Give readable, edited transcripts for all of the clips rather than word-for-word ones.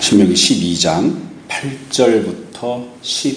신명기 12장 8절부터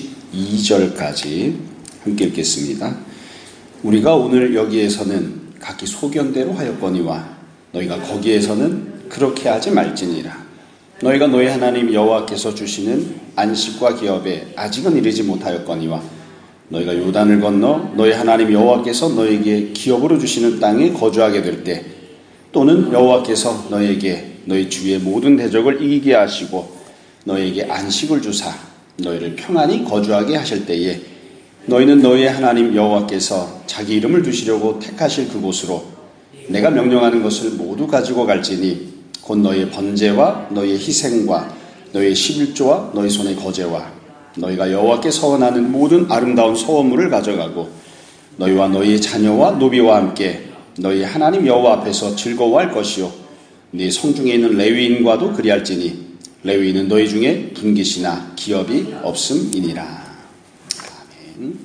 12절까지 함께 읽겠습니다. 우리가 오늘 여기에서는 각기 소견대로 하였거니와 너희가 거기에서는 그렇게 하지 말지니라. 너희가 너희 하나님 여호와께서 주시는 안식과 기업에 아직은 이르지 못하였거니와 너희가 요단을 건너 너희 하나님 여호와께서 너희에게 기업으로 주시는 땅에 거주하게 될 때, 또는 여호와께서 너희에게 너희 주의 모든 대적을 이기게 하시고 너희에게 안식을 주사 너희를 평안히 거주하게 하실 때에, 너희는 너희의 하나님 여호와께서 자기 이름을 두시려고 택하실 그곳으로 내가 명령하는 것을 모두 가지고 갈지니, 곧 너희의 번제와 너희의 희생과 너희의 11조와 너희 손의 거제와 너희가 여호와께 서원하는 모든 아름다운 소원물을 가져가고 너희와 너희의 자녀와 노비와 함께 너희 하나님 여호와 앞에서 즐거워할 것이요 네 성중에 있는 레위인과도 그리할지니 레위인은 너희 중에 분깃이나 기업이 없음이니라. 아멘.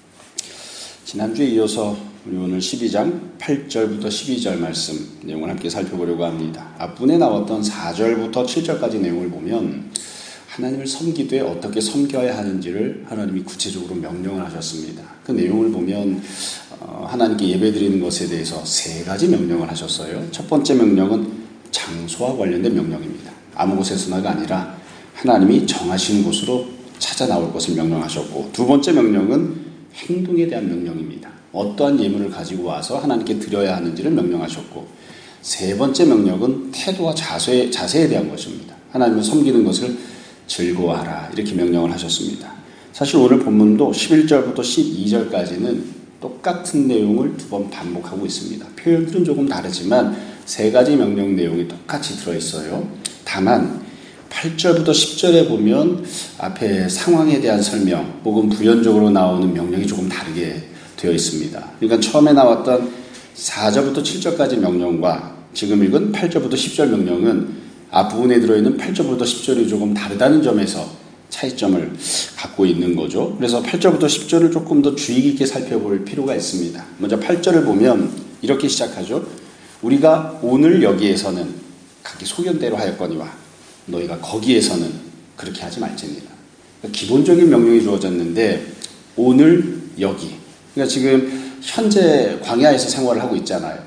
지난주에 이어서 우리 오늘 12장 8절부터 12절 말씀 내용을 함께 살펴보려고 합니다. 앞분에 나왔던 4절부터 7절까지 내용을 보면 하나님을 섬기되 어떻게 섬겨야 하는지를 하나님이 구체적으로 명령을 하셨습니다. 그 내용을 보면 하나님께 예배드리는 것에 대해서 3가지 명령을 하셨어요. 첫 번째 명령은 장소와 관련된 명령입니다. 아무 곳에서나가 아니라 하나님이 정하신 곳으로 찾아 나올 것을 명령하셨고, 두 번째 명령은 행동에 대한 명령입니다. 어떠한 예물을 가지고 와서 하나님께 드려야 하는지를 명령하셨고, 세 번째 명령은 태도와 자세에 대한 것입니다. 하나님을 섬기는 것을 즐거워하라, 이렇게 명령을 하셨습니다. 사실 오늘 본문도 11절부터 12절까지는 똑같은 내용을 2번 반복하고 있습니다. 표현들은 조금 다르지만 3가지 명령 내용이 똑같이 들어있어요. 다만 8절부터 10절에 보면 앞에 상황에 대한 설명 혹은 부연적으로 나오는 명령이 조금 다르게 되어 있습니다. 그러니까 처음에 나왔던 4절부터 7절까지 명령과 지금 읽은 8절부터 10절 명령은 앞부분에 들어있는 8절부터 10절이 조금 다르다는 점에서 차이점을 갖고 있는 거죠. 그래서 8절부터 10절을 조금 더 주의 깊게 살펴볼 필요가 있습니다. 먼저 8절을 보면 이렇게 시작하죠. 우리가 오늘 여기에서는 각기 소견대로 하였거니와 너희가 거기에서는 그렇게 하지 말지니라. 그러니까 기본적인 명령이 주어졌는데 오늘 여기, 그러니까 지금 현재 광야에서 생활을 하고 있잖아요.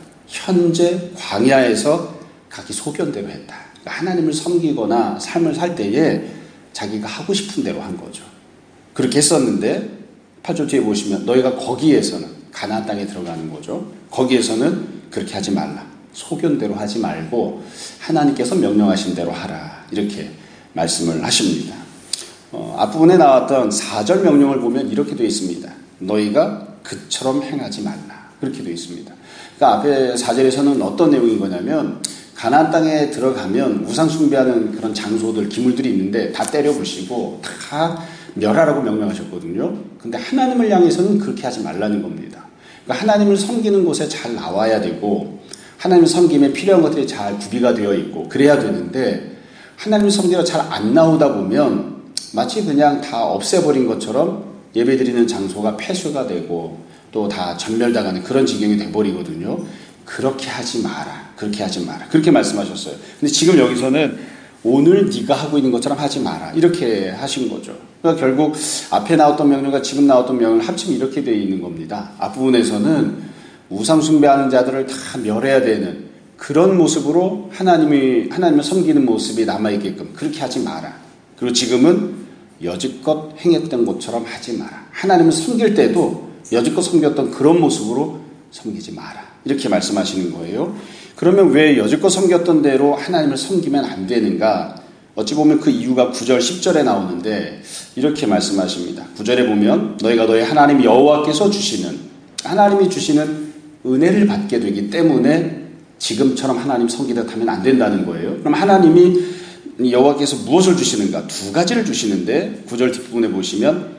현재 광야에서 각기 소견대로 했다. 그러니까 하나님을 섬기거나 삶을 살 때에 자기가 하고 싶은 대로 한 거죠. 그렇게 했었는데 8절 뒤에 보시면 너희가 거기에서는, 가나안 땅에 들어가는 거죠. 거기에서는 그렇게 하지 말라. 소견대로 하지 말고 하나님께서 명령하신 대로 하라, 이렇게 말씀을 하십니다. 앞부분에 나왔던 4절 명령을 보면 이렇게 되어 있습니다. 너희가 그처럼 행하지 말라, 그렇게 되어 있습니다. 그러니까 앞에 4절에서는 어떤 내용인 거냐면 가나안 땅에 들어가면 우상 숭배하는 그런 장소들, 기물들이 있는데 다 때려부시고 다 멸하라고 명령하셨거든요. 근데 하나님을 향해서는 그렇게 하지 말라는 겁니다. 그러니까 하나님을 섬기는 곳에 잘 나와야 되고 하나님을 섬김에 필요한 것들이 잘 구비가 되어 있고 그래야 되는데, 하나님을 섬기러 잘 안 나오다 보면 마치 그냥 다 없애버린 것처럼 예배드리는 장소가 폐쇄가 되고 또 다 전멸당하는 그런 지경이 돼버리거든요. 그렇게 하지 마라. 그렇게 하지 마라. 그렇게 말씀하셨어요. 근데 지금 여기서는 오늘 네가 하고 있는 것처럼 하지 마라, 이렇게 하신 거죠. 그러니까 결국 앞에 나왔던 명령과 지금 나왔던 명령을 합치면 이렇게 되어 있는 겁니다. 앞부분에서는 우상 숭배하는 자들을 다 멸해야 되는 그런 모습으로 하나님을 섬기는 모습이 남아있게끔 그렇게 하지 마라. 그리고 지금은 여지껏 행했던 것처럼 하지 마라. 하나님을 섬길 때도 여지껏 섬겼던 그런 모습으로 섬기지 마라, 이렇게 말씀하시는 거예요. 그러면 왜 여지껏 섬겼던 대로 하나님을 섬기면 안 되는가? 어찌 보면 그 이유가 9절 10절에 나오는데 이렇게 말씀하십니다. 9절에 보면 너희가 너희 하나님 여호와께서 주시는, 하나님이 주시는 은혜를 받게 되기 때문에 지금처럼 하나님 섬기듯 하면 안 된다는 거예요. 그럼 하나님이 여호와께서 무엇을 주시는가? 2가지를 주시는데 9절 뒷부분에 보시면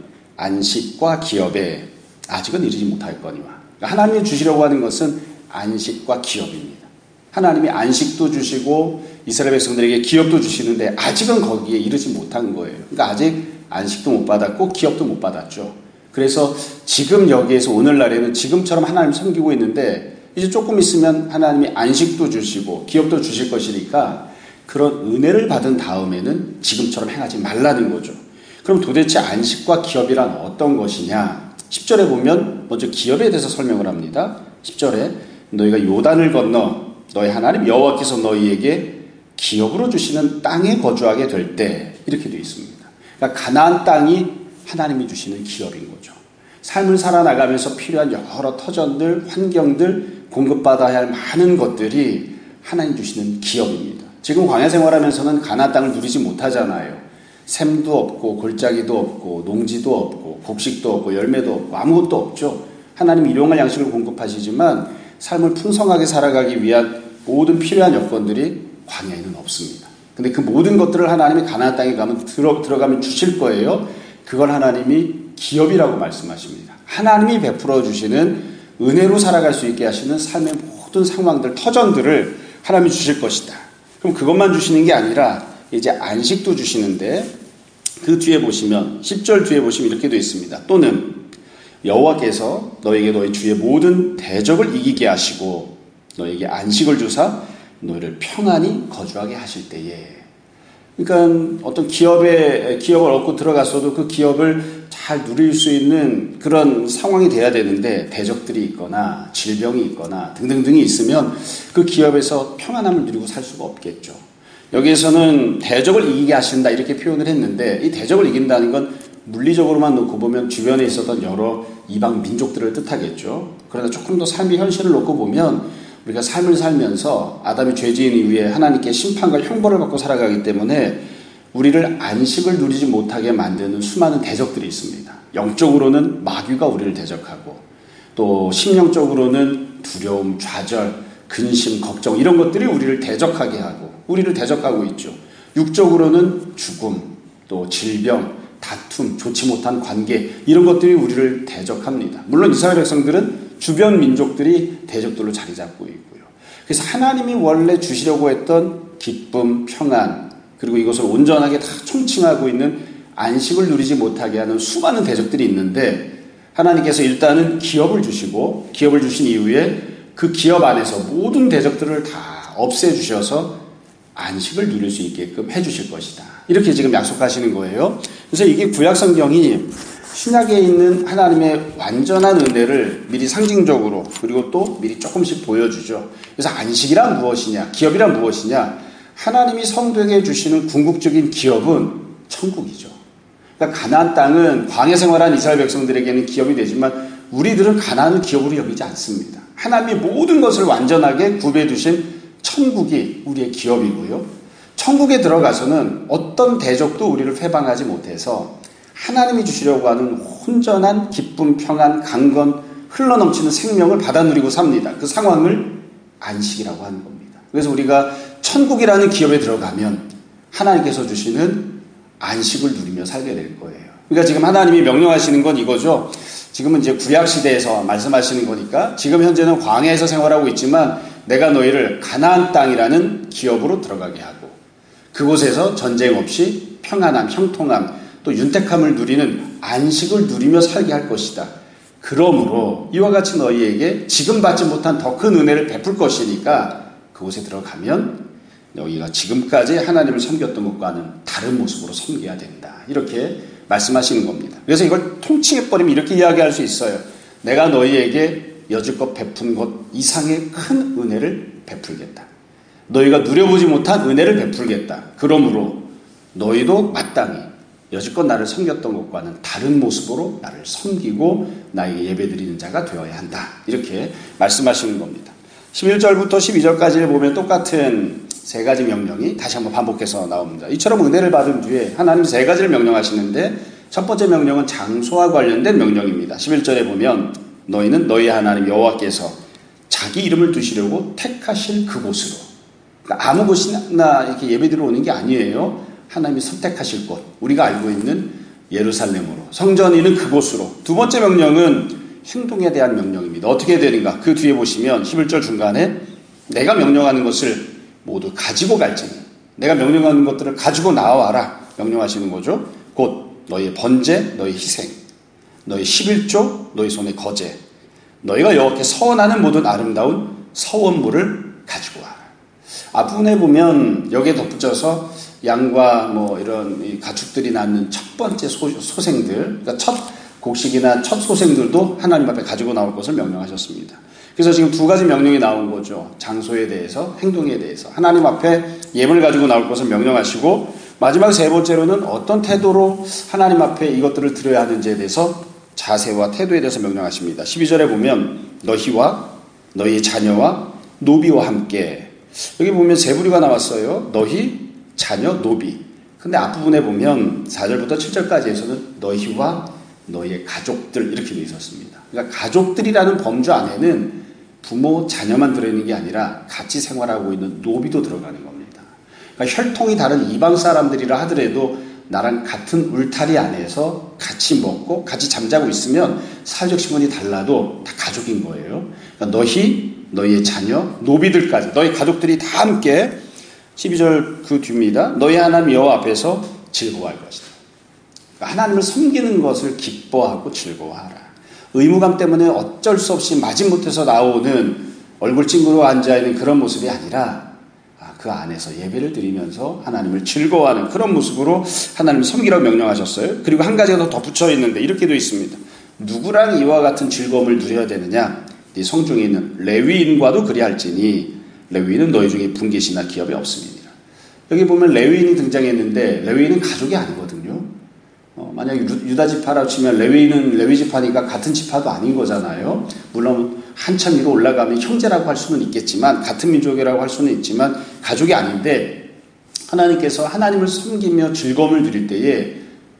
안식과 기업에 아직은 이르지 못하였거니와, 그러니까 하나님이 주시려고 하는 것은 안식과 기업입니다. 하나님이 안식도 주시고 이스라엘 백성들에게 기업도 주시는데 아직은 거기에 이르지 못한 거예요. 그러니까 아직 안식도 못 받았고 기업도 못 받았죠. 그래서 지금 여기에서 오늘날에는 지금처럼 하나님 섬기고 있는데 이제 조금 있으면 하나님이 안식도 주시고 기업도 주실 것이니까 그런 은혜를 받은 다음에는 지금처럼 행하지 말라는 거죠. 그럼 도대체 안식과 기업이란 어떤 것이냐? 10절에 보면 먼저 기업에 대해서 설명을 합니다. 10절에 너희가 요단을 건너 너희 하나님 여호와께서 너희에게 기업으로 주시는 땅에 거주하게 될 때 이렇게 되어 있습니다. 그러니까 가나안 땅이 하나님이 주시는 기업인 거죠. 삶을 살아나가면서 필요한 여러 터전들, 환경들, 공급받아야 할 많은 것들이 하나님 주시는 기업입니다. 지금 광야 생활하면서는 가나안 땅을 누리지 못하잖아요. 샘도 없고 골짜기도 없고 농지도 없고 곡식도 없고 열매도 없고 아무것도 없죠. 하나님 일용할 양식을 공급하시지만 삶을 풍성하게 살아가기 위한 모든 필요한 여건들이 광야에는 없습니다. 근데 그 모든 것들을 하나님이 가나안 땅에 가면 들어가면 주실 거예요. 그걸 하나님이 기업이라고 말씀하십니다. 하나님이 베풀어 주시는 은혜로 살아갈 수 있게 하시는 삶의 모든 상황들, 터전들을 하나님이 주실 것이다. 그럼 그것만 주시는 게 아니라 이제 안식도 주시는데 그 뒤에 보시면 10절 뒤에 보시면 이렇게 되어 있습니다. 또는 여호와께서 너에게 너희 주의 모든 대적을 이기게 하시고 너에게 안식을 주사 너희를 평안히 거주하게 하실 때에, 그러니까 어떤 기업을 얻고 들어갔어도 그 기업을 잘 누릴 수 있는 그런 상황이 돼야 되는데 대적들이 있거나 질병이 있거나 등등등이 있으면 그 기업에서 평안함을 누리고 살 수가 없겠죠. 여기에서는 대적을 이기게 하신다 이렇게 표현을 했는데 이 대적을 이긴다는 건 물리적으로만 놓고 보면 주변에 있었던 여러 이방 민족들을 뜻하겠죠. 그러나 조금 더 삶의 현실을 놓고 보면 우리가 삶을 살면서 아담이 죄 지은 이후에 하나님께 심판과 형벌을 받고 살아가기 때문에 우리를 안식을 누리지 못하게 만드는 수많은 대적들이 있습니다. 영적으로는 마귀가 우리를 대적하고 또 심령적으로는 두려움, 좌절, 근심, 걱정 이런 것들이 우리를 대적하게 하고 우리를 대적하고 있죠. 육적으로는 죽음, 또 질병, 다툼, 좋지 못한 관계 이런 것들이 우리를 대적합니다. 물론 이스라엘 백성들은 주변 민족들이 대적들로 자리 잡고 있고요. 그래서 하나님이 원래 주시려고 했던 기쁨, 평안 그리고 이것을 온전하게 다 총칭하고 있는 안식을 누리지 못하게 하는 수많은 대적들이 있는데 하나님께서 일단은 기업을 주시고 기업을 주신 이후에 그 기업 안에서 모든 대적들을 다 없애주셔서 안식을 누릴 수 있게끔 해주실 것이다. 이렇게 지금 약속하시는 거예요. 그래서 이게 구약 성경이 신약에 있는 하나님의 완전한 은혜를 미리 상징적으로 그리고 또 미리 조금씩 보여주죠. 그래서 안식이란 무엇이냐, 기업이란 무엇이냐, 하나님이 성도에게 주시는 궁극적인 기업은 천국이죠. 그러니까 가나안 땅은 광야 생활한 이스라엘 백성들에게는 기업이 되지만 우리들은 가나안을 기업으로 여기지 않습니다. 하나님이 모든 것을 완전하게 구비해 두신 천국이 우리의 기업이고요. 천국에 들어가서는 어떤 대적도 우리를 회방하지 못해서 하나님이 주시려고 하는 온전한 기쁨, 평안, 강건, 흘러넘치는 생명을 받아 누리고 삽니다. 그 상황을 안식이라고 하는 겁니다. 그래서 우리가 천국이라는 기업에 들어가면 하나님께서 주시는 안식을 누리며 살게 될 거예요. 그러니까 지금 하나님이 명령하시는 건 이거죠. 지금은 이제 구약 시대에서 말씀하시는 거니까 지금 현재는 광야에서 생활하고 있지만 내가 너희를 가나안 땅이라는 기업으로 들어가게 하고 그곳에서 전쟁 없이 평안함, 형통함, 또 윤택함을 누리는 안식을 누리며 살게 할 것이다. 그러므로 이와 같이 너희에게 지금 받지 못한 더 큰 은혜를 베풀 것이니까 그곳에 들어가면 너희가 지금까지 하나님을 섬겼던 것과는 다른 모습으로 섬겨야 된다. 이렇게 말씀하시는 겁니다. 그래서 이걸 통칭해버리면 이렇게 이야기할 수 있어요. 내가 너희에게 여지껏 베푼 것 이상의 큰 은혜를 베풀겠다. 너희가 누려보지 못한 은혜를 베풀겠다. 그러므로 너희도 마땅히 여지껏 나를 섬겼던 것과는 다른 모습으로 나를 섬기고 나에게 예배드리는 자가 되어야 한다. 이렇게 말씀하시는 겁니다. 11절부터 12절까지를 보면 똑같은 세 가지 명령이 다시 한번 반복해서 나옵니다. 이처럼 은혜를 받은 뒤에 하나님 세 가지를 명령하시는데 첫 번째 명령은 장소와 관련된 명령입니다. 11절에 보면 너희는 너희 하나님 여호와께서 자기 이름을 두시려고 택하실 그곳으로, 그러니까 아무 곳이나 이렇게 예배드리러 오는 게 아니에요. 하나님이 선택하실 곳, 우리가 알고 있는 예루살렘으로, 성전이 있는 그곳으로. 두 번째 명령은 행동에 대한 명령입니다. 어떻게 해야 되는가? 그 뒤에 보시면 11절 중간에 내가 명령하는 것을 모두 가지고 갈지니, 내가 명령하는 것들을 가지고 나와라 명령하시는 거죠. 곧 너희의 번제, 너희 희생, 너희 11조, 너희 손의 거제, 너희가 여호와께 서원하는 모든 아름다운 서원물을 가지고 와라. 앞부분에 보면 여기에 덧붙여서 양과 뭐 이런 이 가축들이 낳는 첫 번째 소생들, 그러니까 첫 곡식이나 첫 소생들도 하나님 앞에 가지고 나올 것을 명령하셨습니다. 그래서 지금 두 가지 명령이 나온 거죠. 장소에 대해서, 행동에 대해서. 하나님 앞에 예물을 가지고 나올 것을 명령하시고, 마지막 세 번째로는 어떤 태도로 하나님 앞에 이것들을 드려야 하는지에 대해서 자세와 태도에 대해서 명령하십니다. 12절에 보면 너희와 너희 자녀와 노비와 함께, 여기 보면 세 부류가 나왔어요. 너희, 자녀, 노비. 근데 앞부분에 보면 4절부터 7절까지에서는 너희와 너희의 가족들 이렇게 되어 있었습니다. 그러니까 가족들이라는 범주 안에는 부모, 자녀만 들어있는 게 아니라 같이 생활하고 있는 노비도 들어가는 겁니다. 그러니까 혈통이 다른 이방 사람들이라 하더라도 나랑 같은 울타리 안에서 같이 먹고 같이 잠자고 있으면 사회적 신분이 달라도 다 가족인 거예요. 그러니까 너희, 너희의 자녀, 노비들까지, 너희 가족들이 다 함께 12절 그 뒤입니다. 너희 하나님 여호와 앞에서 즐거워할 것이다. 그러니까 하나님을 섬기는 것을 기뻐하고 즐거워하라. 의무감 때문에 어쩔 수 없이 마지못해서 나오는 얼굴 찡그러 앉아있는 그런 모습이 아니라 그 안에서 예배를 드리면서 하나님을 즐거워하는 그런 모습으로 하나님을 섬기라고 명령하셨어요. 그리고 한 가지가 더 덧붙여 있는데 이렇게 되어 있습니다. 누구랑 이와 같은 즐거움을 누려야 되느냐? 네 성중에 있는 레위인과도 그리할지니 레위인은 너희 중에 분깃이나 기업이 없음이니라. 여기 보면 레위인이 등장했는데 레위인은 가족이 아니거든요. 만약에 유다 지파라고 치면 레위인은 레위 지파니까 같은 지파도 아닌 거잖아요. 물론 한참 위로 올라가면 형제라고 할 수는 있겠지만 같은 민족이라고 할 수는 있지만 가족이 아닌데 하나님께서 하나님을 섬기며 즐거움을 누릴 때에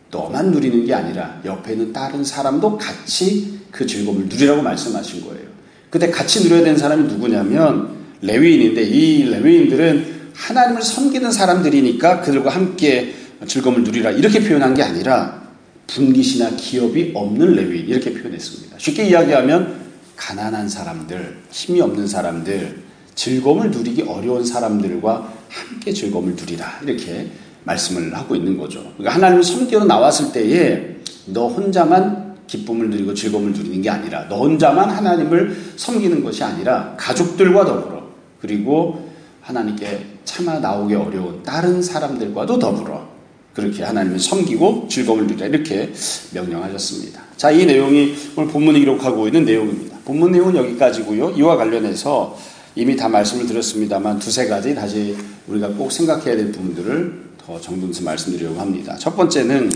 너만 누리는 게 아니라 옆에 있는 다른 사람도 같이 그 즐거움을 누리라고 말씀하신 거예요. 그때 같이 누려야 되는 사람이 누구냐면 레위인인데 이 레위인들은 하나님을 섬기는 사람들이니까 그들과 함께 즐거움을 누리라 이렇게 표현한 게 아니라 분깃이나 기업이 없는 레위인 이렇게 표현했습니다. 쉽게 이야기하면 가난한 사람들, 힘이 없는 사람들, 즐거움을 누리기 어려운 사람들과 함께 즐거움을 누리라 이렇게 말씀을 하고 있는 거죠. 그러니까 하나님을 섬기러 나왔을 때에 너 혼자만 기쁨을 누리고 즐거움을 누리는 게 아니라 너 혼자만 하나님을 섬기는 것이 아니라 가족들과 더불어 그리고 하나님께 차마 나오기 어려운 다른 사람들과도 더불어 그렇게 하나님을 섬기고 즐거움을 누리라 이렇게 명령하셨습니다. 자, 이 내용이 오늘 본문에 기록하고 있는 내용입니다. 본문 내용은 여기까지고요. 이와 관련해서 이미 다 말씀을 드렸습니다만 두세 가지 다시 우리가 꼭 생각해야 될 부분들을 더 정돈해서 말씀드리려고 합니다. 첫 번째는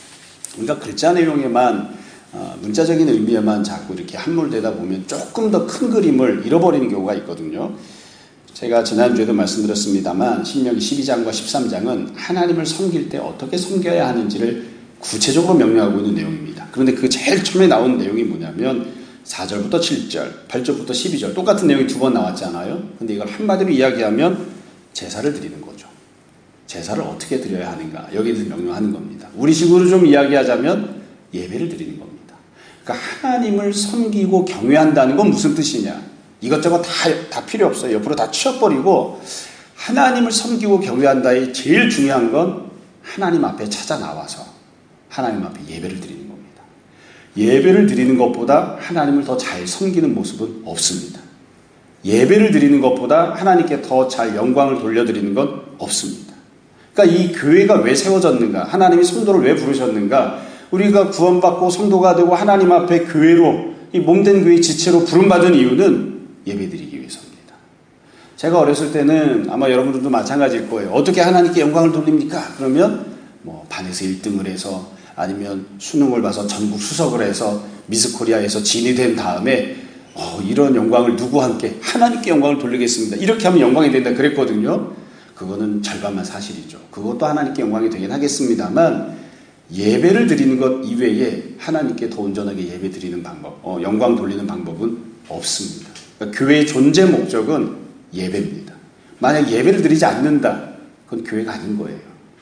우리가 글자 내용에만 문자적인 의미에만 자꾸 이렇게 함몰되다 보면 조금 더 큰 그림을 잃어버리는 경우가 있거든요. 제가 지난주에도 말씀드렸습니다만 신명기 12장과 13장은 하나님을 섬길 때 어떻게 섬겨야 하는지를 구체적으로 명령하고 있는 내용입니다. 그런데 그 제일 처음에 나온 내용이 뭐냐면 4절부터 7절, 8절부터 12절 똑같은 내용이 두 번 나왔잖아요. 근데 이걸 한마디로 이야기하면 제사를 드리는 거죠. 제사를 어떻게 드려야 하는가 여기에 대해서 명령하는 겁니다. 우리식으로 좀 이야기하자면 예배를 드리는 겁니다. 그러니까 하나님을 섬기고 경외한다는 건 무슨 뜻이냐? 이것저것 다 필요 없어요. 옆으로 다 치워버리고 하나님을 섬기고 경외한다의 제일 중요한 건 하나님 앞에 찾아 나와서 하나님 앞에 예배를 드리는 겁니다. 예배를 드리는 것보다 하나님을 더 잘 섬기는 모습은 없습니다. 예배를 드리는 것보다 하나님께 더 잘 영광을 돌려드리는 건 없습니다. 그러니까 이 교회가 왜 세워졌는가? 하나님이 성도를 왜 부르셨는가? 우리가 구원받고 성도가 되고 하나님 앞에 교회로 이 몸된 교회의 지체로 부름받은 이유는 예배드리기 위해서입니다. 제가 어렸을 때는 아마 여러분들도 마찬가지일 거예요. 어떻게 하나님께 영광을 돌립니까? 그러면 뭐 반에서 1등을 해서 아니면 수능을 봐서 전국 수석을 해서 미스코리아에서 진이 된 다음에 이런 영광을 누구와 함께 하나님께 영광을 돌리겠습니다. 이렇게 하면 영광이 된다 그랬거든요. 그거는 절반만 사실이죠. 그것도 하나님께 영광이 되긴 하겠습니다만 예배를 드리는 것 이외에 하나님께 더 온전하게 예배 드리는 방법, 영광 돌리는 방법은 없습니다. 그러니까 교회의 존재 목적은 예배입니다. 만약 예배를 드리지 않는다, 그건 교회가 아닌 거예요.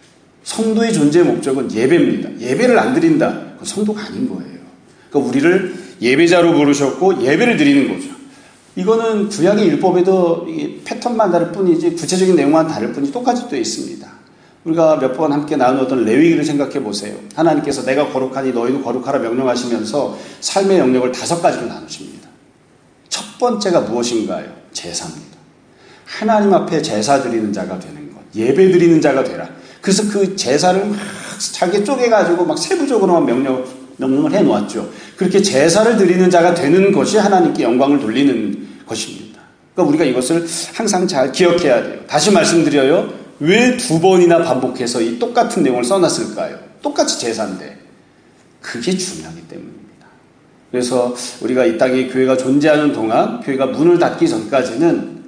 성도의 존재 목적은 예배입니다. 예배를 안 드린다, 그건 성도가 아닌 거예요. 그러니까 우리를 예배자로 부르셨고 예배를 드리는 거죠. 이거는 구약의 율법에도 패턴만 다를 뿐이지 구체적인 내용만 다를 뿐이지 똑같이 되어 있습니다. 우리가 몇 번 함께 나누었던 레위기를 생각해 보세요. 하나님께서 내가 거룩하니 너희도 거룩하라 명령하시면서 삶의 영역을 5가지로 나누십니다. 첫 번째가 무엇인가요? 제사입니다. 하나님 앞에 제사 드리는 자가 되는 것, 예배 드리는 자가 되라. 그래서 그 제사를 막 자기 쪼개가지고 막 세부적으로만 명령을 해놓았죠. 그렇게 제사를 드리는 자가 되는 것이 하나님께 영광을 돌리는 것입니다. 그러니까 우리가 이것을 항상 잘 기억해야 돼요. 다시 말씀드려요. 왜 2번이나 반복해서 이 똑같은 내용을 써놨을까요? 똑같이 제사인데. 그게 중요하기 때문입니다. 그래서 우리가 이 땅에 교회가 존재하는 동안 교회가 문을 닫기 전까지는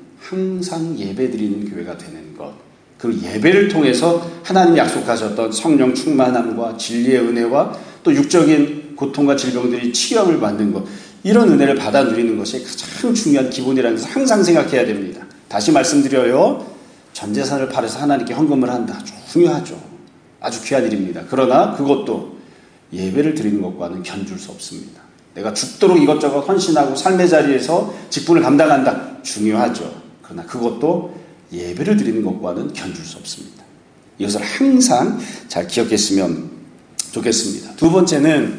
항상 예배드리는 교회가 되는 것. 그 예배를 통해서 하나님이 약속하셨던 성령 충만함과 진리의 은혜와 또 육적인 고통과 질병들이 치유함을 받는 것. 이런 은혜를 받아 누리는 것이 가장 중요한 기본이라는 것을 항상 생각해야 됩니다. 다시 말씀드려요. 전 재산을 팔아서 하나님께 헌금을 한다. 중요하죠. 아주 귀한 일입니다. 그러나 그것도 예배를 드리는 것과는 견줄 수 없습니다. 내가 죽도록 이것저것 헌신하고 삶의 자리에서 직분을 감당한다. 중요하죠. 그러나 그것도 예배를 드리는 것과는 견줄 수 없습니다. 이것을 항상 잘 기억했으면 좋겠습니다. 두 번째는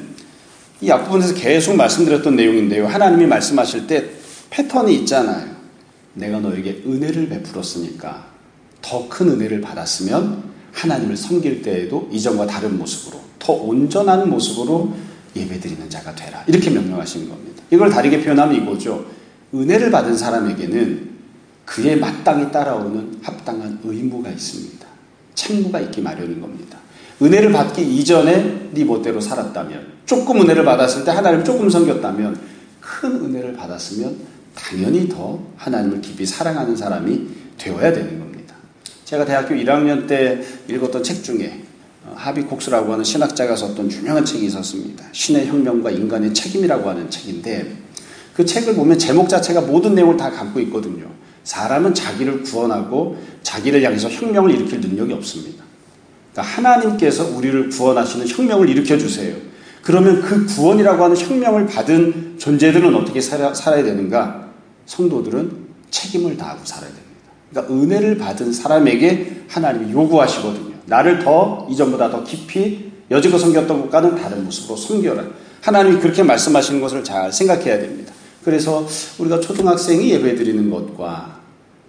이 앞부분에서 계속 말씀드렸던 내용인데요. 하나님이 말씀하실 때 패턴이 있잖아요. 내가 너에게 은혜를 베풀었으니까 더 큰 은혜를 받았으면 하나님을 섬길 때에도 이전과 다른 모습으로 더 온전한 모습으로 예배드리는 자가 되라. 이렇게 명령하시는 겁니다. 이걸 다르게 표현하면 이거죠. 은혜를 받은 사람에게는 그에 마땅히 따라오는 합당한 의무가 있습니다. 책무가 있기 마련인 겁니다. 은혜를 받기 이전에 네 멋대로 살았다면, 조금 은혜를 받았을 때 하나님을 조금 섬겼다면, 큰 은혜를 받았으면 당연히 더 하나님을 깊이 사랑하는 사람이 되어야 되는 겁니다. 제가 대학교 1학년 때 읽었던 책 중에 하비 콕스라고 하는 신학자가 썼던 유명한 책이 있었습니다. 신의 혁명과 인간의 책임이라고 하는 책인데, 그 책을 보면 제목 자체가 모든 내용을 다 담고 있거든요. 사람은 자기를 구원하고 자기를 향해서 혁명을 일으킬 능력이 없습니다. 그러니까 하나님께서 우리를 구원하시는 혁명을 일으켜주세요. 그러면 그 구원이라고 하는 혁명을 받은 존재들은 어떻게 살아야 되는가? 성도들은 책임을 다하고 살아야 됩니다. 그러니까 은혜를 받은 사람에게 하나님이 요구하시거든요. 나를 더 이전보다 더 깊이 여지껏 섬겼던 것과는 다른 모습으로 섬겨라. 하나님이 그렇게 말씀하시는 것을 잘 생각해야 됩니다. 그래서 우리가 초등학생이 예배드리는 것과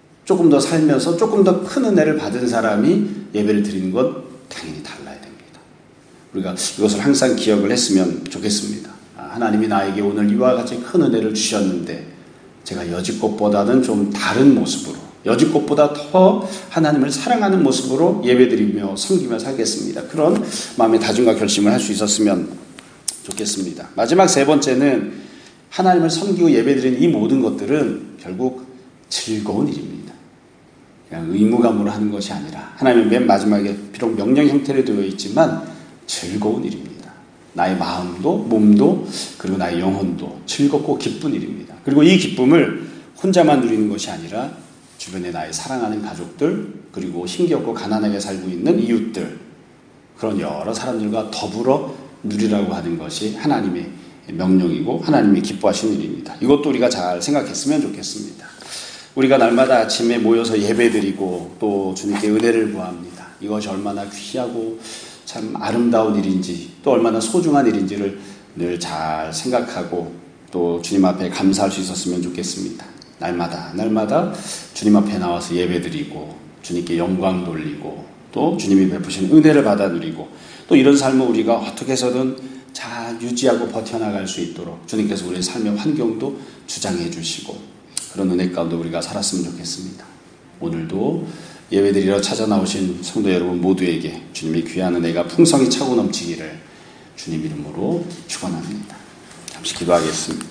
조금 더 살면서 조금 더 큰 은혜를 받은 사람이 예배를 드리는 것 당연히 달라야 됩니다. 우리가 이것을 항상 기억을 했으면 좋겠습니다. 하나님이 나에게 오늘 이와 같이 큰 은혜를 주셨는데 제가 여지껏보다는 좀 다른 모습으로, 여지껏보다 더 하나님을 사랑하는 모습으로 예배드리며 섬기며 살겠습니다. 그런 마음의 다짐과 결심을 할 수 있었으면 좋겠습니다. 마지막 세 번째는 하나님을 섬기고 예배드리는 이 모든 것들은 결국 즐거운 일입니다. 그냥 의무감으로 하는 것이 아니라 하나님은 맨 마지막에 비록 명령 형태로 되어 있지만 즐거운 일입니다. 나의 마음도 몸도 그리고 나의 영혼도 즐겁고 기쁜 일입니다. 그리고 이 기쁨을 혼자만 누리는 것이 아니라 주변에 나의 사랑하는 가족들 그리고 힘겹고 가난하게 살고 있는 이웃들 그런 여러 사람들과 더불어 누리라고 하는 것이 하나님의 명령이고 하나님이 기뻐하시는 일입니다. 이것도 우리가 잘 생각했으면 좋겠습니다. 우리가 날마다 아침에 모여서 예배드리고 또 주님께 은혜를 구합니다. 이것이 얼마나 귀하고 참 아름다운 일인지 또 얼마나 소중한 일인지를 늘 잘 생각하고 또 주님 앞에 감사할 수 있었으면 좋겠습니다. 날마다 주님 앞에 나와서 예배드리고 주님께 영광 돌리고 또 주님이 베푸신 은혜를 받아 누리고 또 이런 삶을 우리가 어떻게 해서든 잘 유지하고 버텨나갈 수 있도록 주님께서 우리의 삶의 환경도 주장해 주시고 그런 은혜 가운데 우리가 살았으면 좋겠습니다. 오늘도 예배드리러 찾아 나오신 성도 여러분 모두에게 주님의 귀한 은혜가 풍성히 차고 넘치기를 주님 이름으로 축원합니다. 잠시 기도하겠습니다.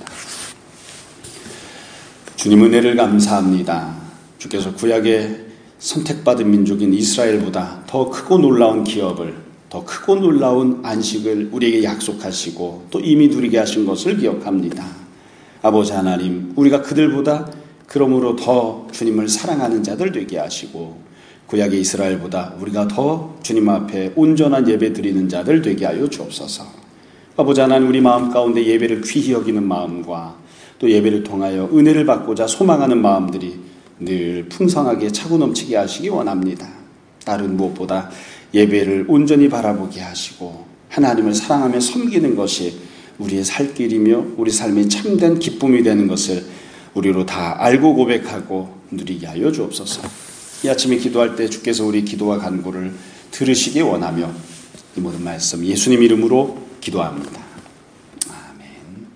주님 은혜를 감사합니다. 주께서 구약의 선택받은 민족인 이스라엘보다 더 크고 놀라운 기업을 더 크고 놀라운 안식을 우리에게 약속하시고 또 이미 누리게 하신 것을 기억합니다. 아버지 하나님, 우리가 그들보다 그러므로 더 주님을 사랑하는 자들 되게 하시고 구약의 이스라엘보다 우리가 더 주님 앞에 온전한 예배 드리는 자들 되게 하여 주옵소서. 아버지 하나님, 우리 마음 가운데 예배를 귀히 여기는 마음과 또 예배를 통하여 은혜를 받고자 소망하는 마음들이 늘 풍성하게 차고 넘치게 하시기 원합니다. 다른 무엇보다 예배를 온전히 바라보게 하시고 하나님을 사랑하며 섬기는 것이 우리의 살 길이며 우리 삶의 참된 기쁨이 되는 것을 우리로 다 알고 고백하고 누리게 하여 주옵소서. 이 아침에 기도할 때 주께서 우리 기도와 간구를 들으시기 원하며 이 모든 말씀 예수님 이름으로 기도합니다. 아멘.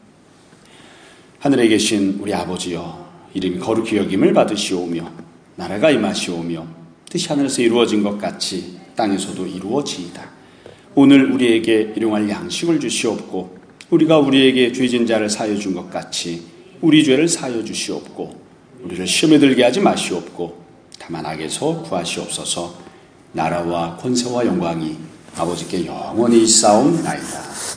하늘에 계신 우리 아버지여, 이름이 거룩히 여김을 받으시오며 나라가 임하시오며 뜻이 하늘에서 이루어진 것 같이 땅에서도 이루어지이다. 오늘 우리에게 일용할 양식을 주시옵고 우리가 우리에게 죄진 자를 사하여 준 것 같이 우리 죄를 사하여 주시옵고 우리를 시험에 들게 하지 마시옵고 다만 악에서 구하시옵소서. 나라와 권세와 영광이 아버지께 영원히 있사옵나이다.